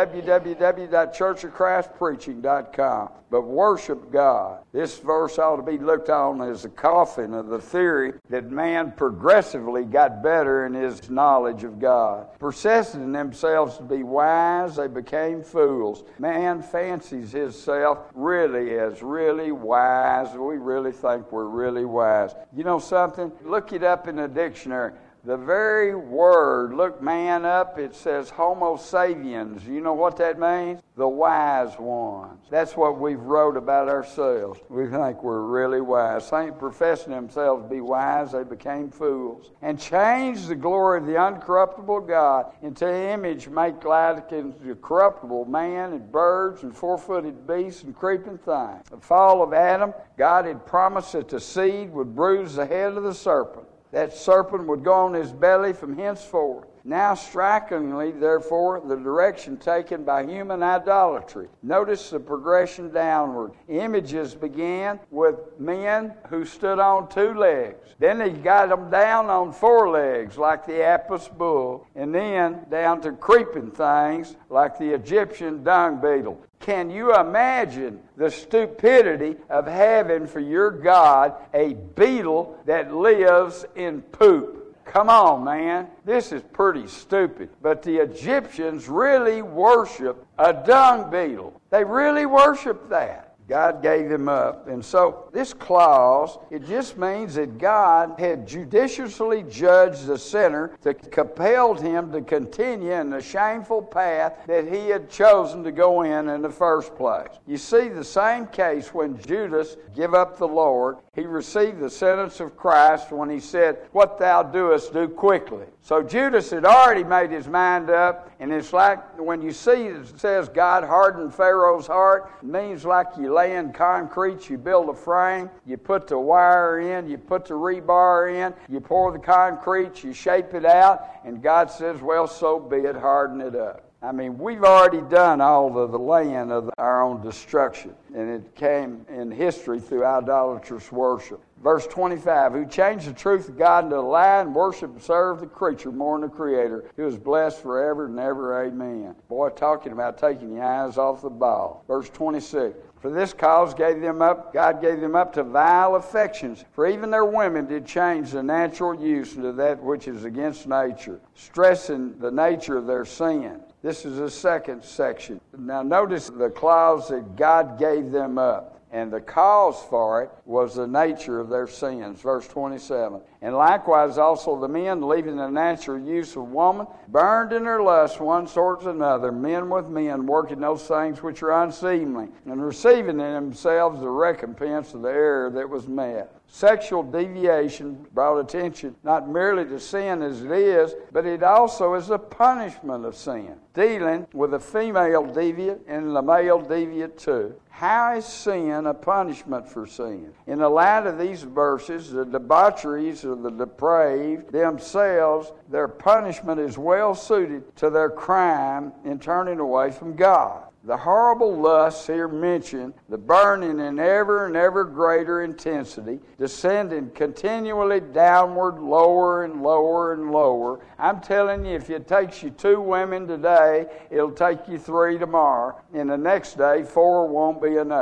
www.churchofchristpreaching.com. But worship God. This verse ought to be looked on as a coffin of the theory that man progressively got better in his knowledge of God. Professing themselves to be wise, they became fools. Man fancies himself really as really wise. We really think we're really wise. You know something? Look it up in the dictionary. The very word, look man up, it says homo sapiens. You know what that means? The wise ones. That's what we've wrote about ourselves. We think we're really wise. Saints professing themselves to be wise, they became fools. And changed the glory of the uncorruptible God into an image made like into corruptible man and birds and four-footed beasts and creeping things. The fall of Adam, God had promised that the seed would bruise the head of the serpent. That serpent would go on his belly from henceforth. Now, strikingly, therefore, the direction taken by human idolatry. Notice the progression downward. Images began with men who stood on 2 legs. Then he got them down on 4 legs, like the Apis bull, and then down to creeping things, like the Egyptian dung beetle. Can you imagine the stupidity of having for your God a beetle that lives in poop? Come on, man. This is pretty stupid. But the Egyptians really worship a dung beetle. They really worship that. God gave them up. And so this clause, it just means that God had judiciously judged the sinner to compelled him to continue in the shameful path that he had chosen to go in the first place. You see the same case when Judas gave up the Lord. He received the sentence of Christ when he said, "What thou doest, do quickly." So Judas had already made his mind up, and it's like when you see it says God hardened Pharaoh's heart, it means like you lay in concrete, you build a frame, you put the wire in, you put the rebar in, you pour the concrete, you shape it out, and God says, well, so be it, harden it up. I mean, we've already done all of the laying of our own destruction, and it came in history through idolatrous worship. Verse 25, who changed the truth of God into a lie and worship and serve the creature more than the Creator, who is blessed forever and ever. Amen. Boy, talking about taking your eyes off the ball. Verse 26, for this cause God gave them up to vile affections. For even their women did change the natural use into that which is against nature, stressing the nature of their sin. This is the second section. Now notice the clause that God gave them up. And the cause for it was the nature of their sins. Verse 27. And likewise also the men, leaving the natural use of woman, burned in their lust one sort to another, men with men, working those things which are unseemly, and receiving in themselves the recompense of the error that was met. Sexual deviation brought attention not merely to sin as it is, but it also is a punishment of sin, dealing with the female deviant and the male deviant too. How is sin a punishment for sin? In the light of these verses, the debaucheries of the depraved themselves, their punishment is well suited to their crime in turning away from God. The horrible lusts here mentioned, the burning in ever and ever greater intensity, descending continually downward, lower and lower and lower. I'm telling you, if it takes you 2 women today, it'll take you 3 tomorrow, and the next day 4 won't be enough.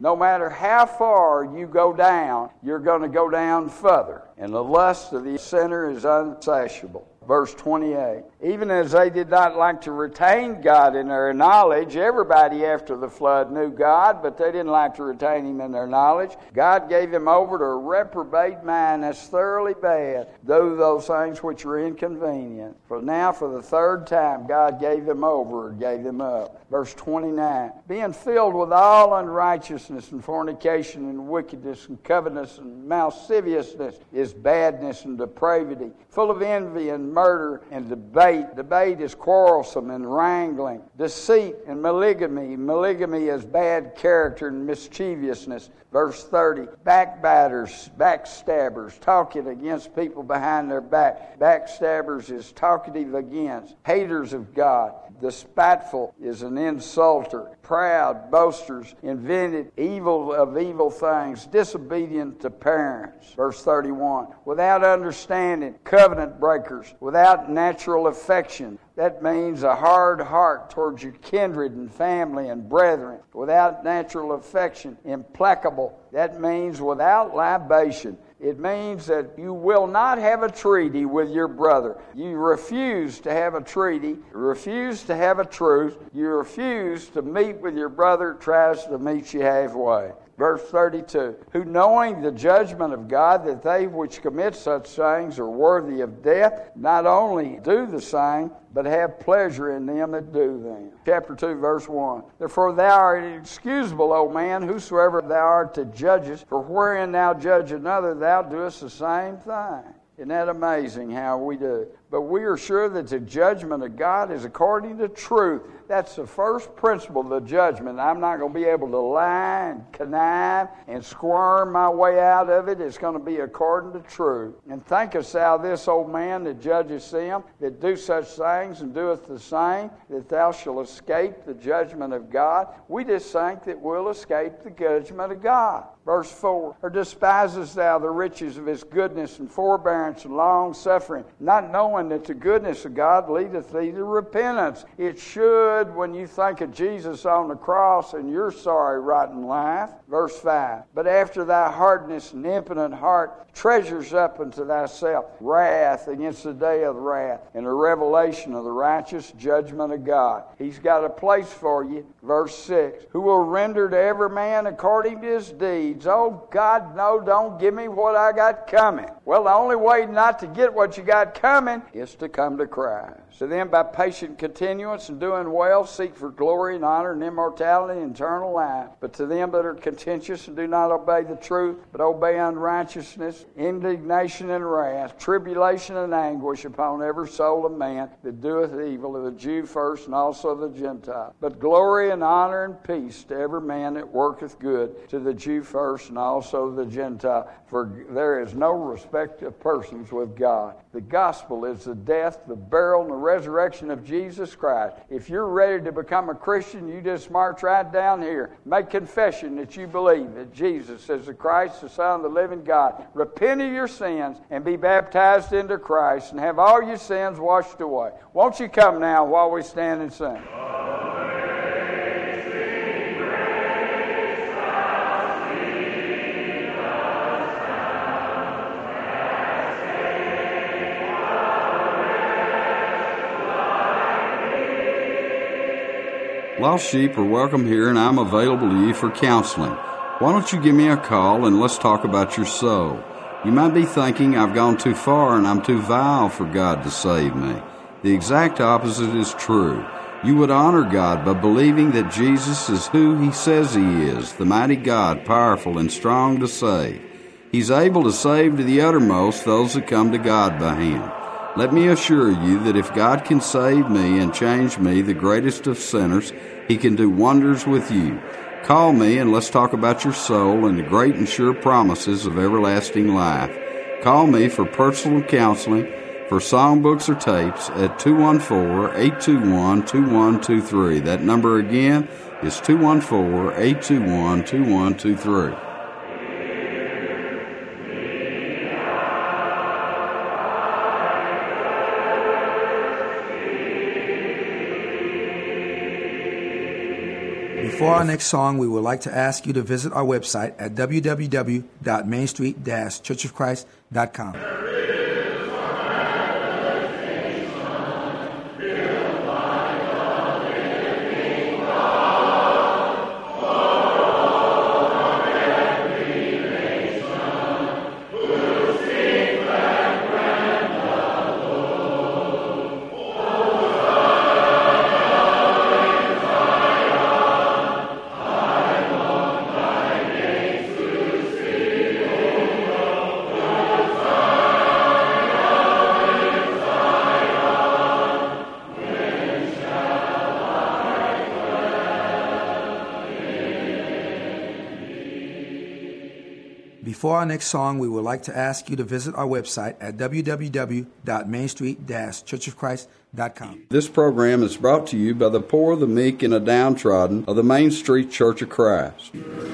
No matter how far you go down, you're going to go down further. And the lust of the sinner is unsatiable. Verse 28, even as they did not like to retain God in their knowledge, everybody after the flood knew God, but they didn't like to retain Him in their knowledge. God gave them over to a reprobate mind that's thoroughly bad, do those things which are inconvenient. For now, for the third time, God gave them over, or gave them up. Verse 29, being filled with all unrighteousness and fornication and wickedness and covetousness and lasciviousness is badness and depravity, full of envy and murder and debate. Debate is quarrelsome and wrangling. Deceit and maligamy. Maligamy is bad character and mischievousness. Verse 30, backbiters, backstabbers, talking against people behind their back. Backstabbers is talkative against. Haters of God. The spiteful is an insulter. Proud, boasters, invented evil of evil things, disobedient to parents. Verse 31, without understanding, covenant breakers, without natural affection. That means a hard heart towards your kindred and family and brethren. Without natural affection, implacable. That means without libation. It means that you will not have a treaty with your brother. You refuse to have a treaty. You refuse to have a truce. You refuse to meet with your brother, tries to meet you halfway. Verse 32, who knowing the judgment of God, that they which commit such things are worthy of death, not only do the same, but have pleasure in them that do them. Chapter 2, verse 1. Therefore thou art excusable, O man, whosoever thou art to judgest, for wherein thou judge another, thou doest the same thing. Isn't that amazing how we do? But we are sure that the judgment of God is according to truth. That's the first principle of the judgment. I'm not going to be able to lie and connive and squirm my way out of it. It's going to be according to truth. And thinkest thou this, old man, that judgest them, that do such things and doeth the same, that thou shalt escape the judgment of God? We just think that we'll escape the judgment of God. Verse 4, or despisest thou the riches of His goodness and forbearance and long-suffering, not knowing that the goodness of God leadeth thee to repentance? It should, when you think of Jesus on the cross and your sorry, rotten life. Verse 5, but after thy hardness and impotent heart treasures up unto thyself wrath against the day of wrath and the revelation of the righteous judgment of God. He's got a place for you. Verse 6, who will render to every man according to his deeds. Oh, God, no, don't give me what I got coming. Well, the only way not to get what you got coming is to come to Christ. So then, by patient continuance and doing well, seek for glory and honor and immortality and eternal life. But to them that are contentious and do not obey the truth, but obey unrighteousness, indignation and wrath, tribulation and anguish upon every soul of man that doeth evil, of the Jew first and also the Gentile. But glory and honor and peace to every man that worketh good, to the Jew first and also the Gentile. For there is no respect of persons with God. The gospel is the death, the burial, and the resurrection of Jesus Christ. If you're ready to become a Christian, you just march right down here. Make confession that you believe that Jesus is the Christ, the Son of the living God. Repent of your sins and be baptized into Christ and have all your sins washed away. Won't you come now while we stand and sing? Lost sheep are welcome here, and I'm available to you for counseling. Why don't you give me a call and let's talk about your soul? You might be thinking I've gone too far and I'm too vile for God to save me. The exact opposite is true. You would honor God by believing that Jesus is who He says He is, the mighty God, powerful and strong to save. He's able to save to the uttermost those that come to God by Him. Let me assure you that if God can save me and change me, the greatest of sinners, He can do wonders with you. Call me and let's talk about your soul and the great and sure promises of everlasting life. Call me for personal counseling, for songbooks or tapes at 214-821-2123. That number again is 214-821-2123. Before our next song, we would like to ask you to visit our website at www.mainstreet-churchofchrist.com. Before our next song, we would like to ask you to visit our website at www.mainstreet-churchofchrist.com. This program is brought to you by the poor, the meek, and the downtrodden of the Main Street Church of Christ.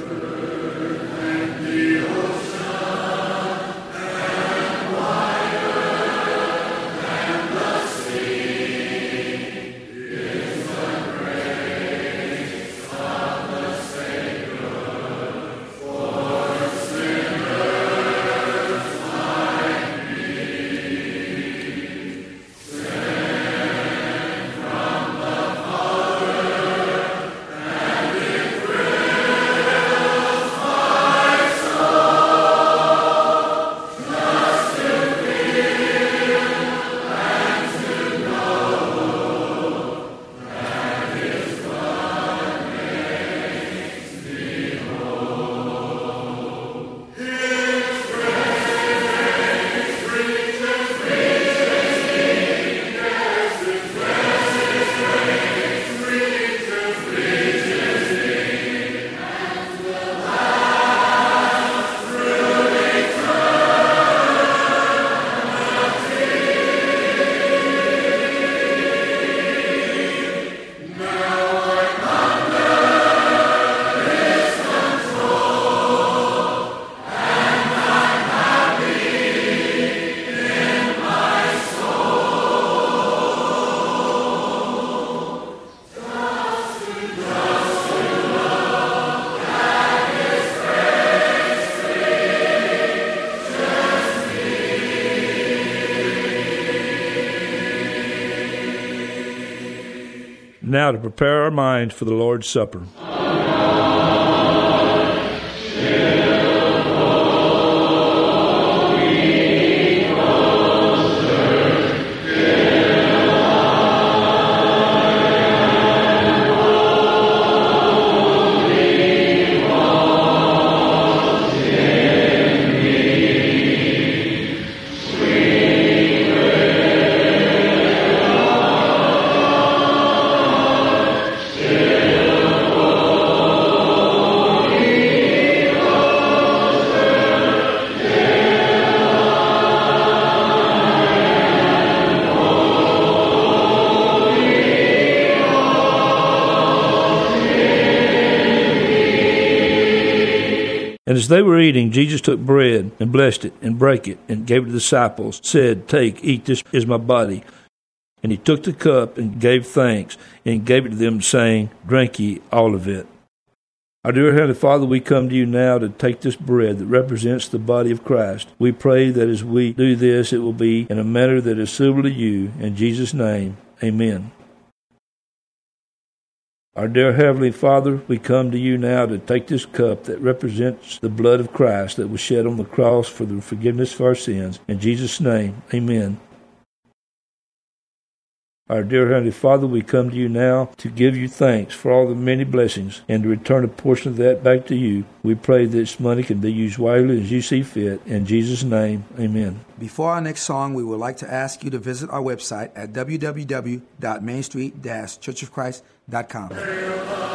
Now to prepare our minds for the Lord's Supper. And as they were eating, Jesus took bread and blessed it and brake it and gave it to the disciples, said, "Take, eat, this is my body." And he took the cup and gave thanks and gave it to them, saying, "Drink ye all of it." Our dear Heavenly Father, we come to you now to take this bread that represents the body of Christ. We pray that as we do this, it will be in a manner that is suitable to you. In Jesus' name, amen. Our dear Heavenly Father, we come to you now to take this cup that represents the blood of Christ that was shed on the cross for the forgiveness of our sins. In Jesus' name, amen. Our dear Heavenly Father, we come to you now to give you thanks for all the many blessings and to return a portion of that back to you. We pray that this money can be used wisely as you see fit. In Jesus' name, amen. Before our next song, we would like to ask you to visit our website at www.mainstreet-churchofchrist.com.